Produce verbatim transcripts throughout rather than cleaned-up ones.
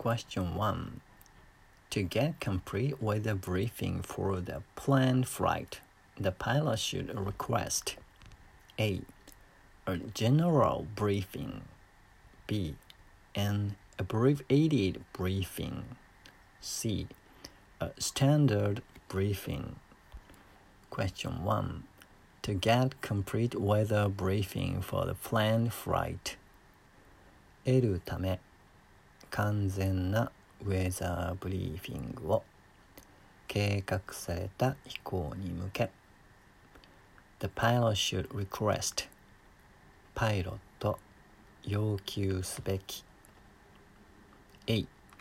Question one. To get complete weather briefing for the planned flight, the pilot should request A. A general briefing, B. An abbreviated briefing, C. A standard briefing. Question one. To get complete weather briefing for the planned flight, 得るため完全なウェザーブリーフィングを計画された飛行に向け The pilot should request パイロット要求すべき A.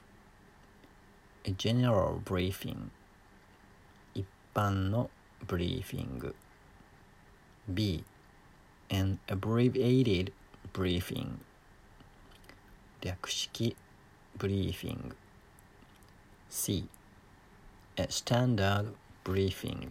A general briefing 一般のブリーフィング B. An abbreviated briefing 略式ブリーフィング C. A standard briefing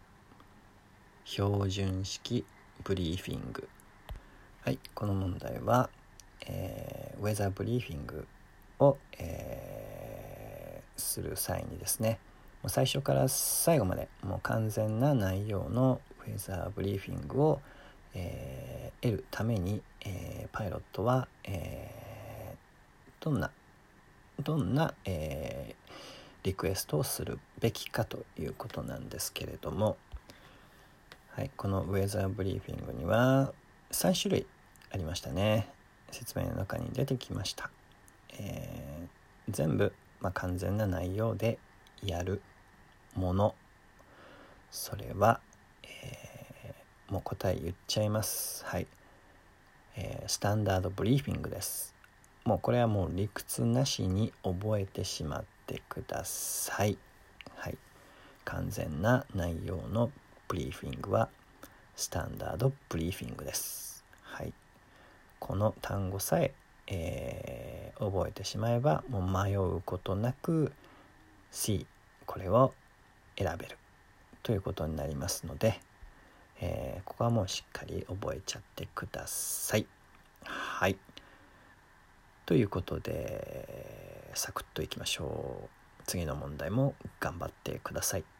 標準式ブリーフィング。はい、この問題は、えー、ウェザーブリーフィングを、えー、する際にですね、もう最初から最後までもう完全な内容のウェザーブリーフィングを、えー、得るために、えー、パイロットは、えー、どんなどんな、えー、リクエストをするべきかということなんですけれども、はい、このウェザーブリーフィングにはさん種類ありましたね。説明の中に出てきました。えー、全部、まあ、完全な内容でやるもの、それは、えー、もう答え言っちゃいます。はい、えー、スタンダードブリーフィングです。もうこれはもう理屈なしに覚えてしまってください。はい、完全な内容のブリーフィングはスタンダードブリーフィングです。はい、この単語さええー、覚えてしまえばもう迷うことなく C これを選べるということになりますので、えー、ここはもうしっかり覚えちゃってください。はい、ということでサクッといきましょう。次の問題も頑張ってください。